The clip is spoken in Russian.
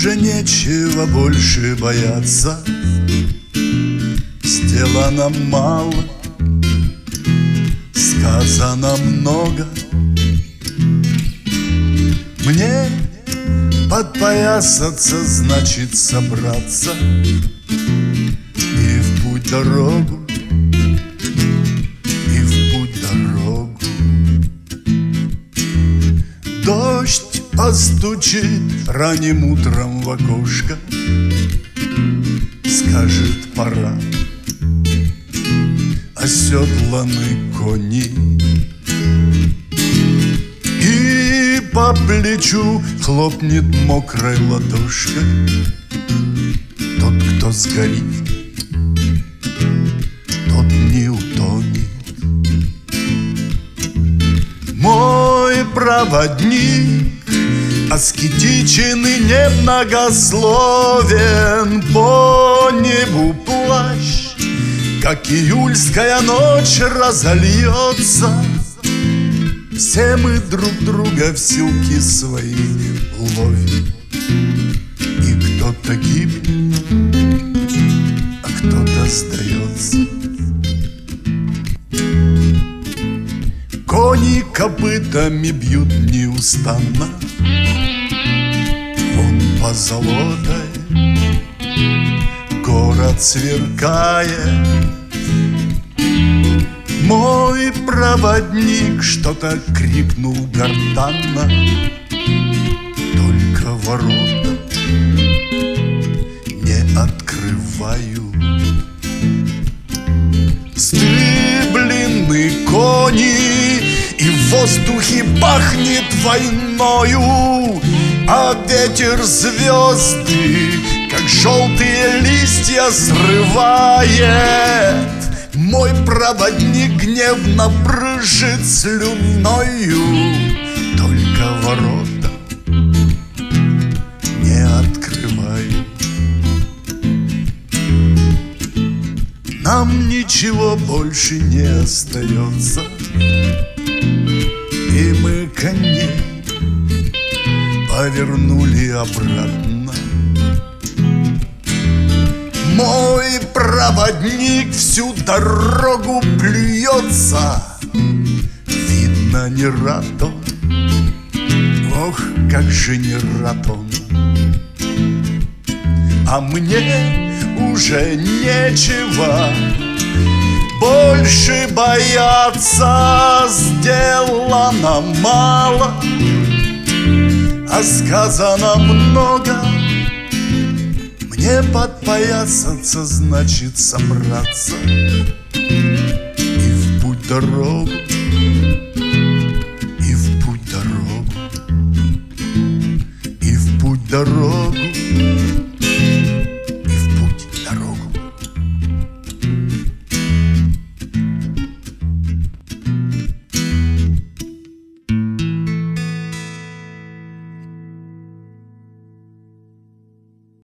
уже нечего больше бояться. Сделано мало, сказано много. Мне подпоясаться значит собраться и в путь дорогу, и в путь дорогу. Дождь постучит ранним утром в окошко, скажет пора. Оседланы кони, и по плечу хлопнет мокрой ладошкой тот, кто сгорит, тот не утонет. Мой проводник аскетичен и немногословен, по небу плащ, как июльская ночь, разольется. Все мы друг друга в силки свои ловим, и кто-то гибнет, а кто-то сдается. Кони копытами бьют неустанно, вон позолотай город сверкает. Мой проводник что-то крикнул гортанно, только ворота не открываю. Вздыблены кони, и в воздухе пахнет войною, а ветер звезды, как желтые листья, срывает. Мой проводник гневно брызжет слюною, только ворота не открываю. Нам ничего больше не остается, и мы коней повернули обратно. Мой проводник всю дорогу плюется, видно, не рад он, ох, как же не рад он. А мне уже нечего больше бояться. Сделано мало, а сказано много. Мне подпоясаться значит собраться и в путь дорогу, и в путь дорогу, и в путь дорогу.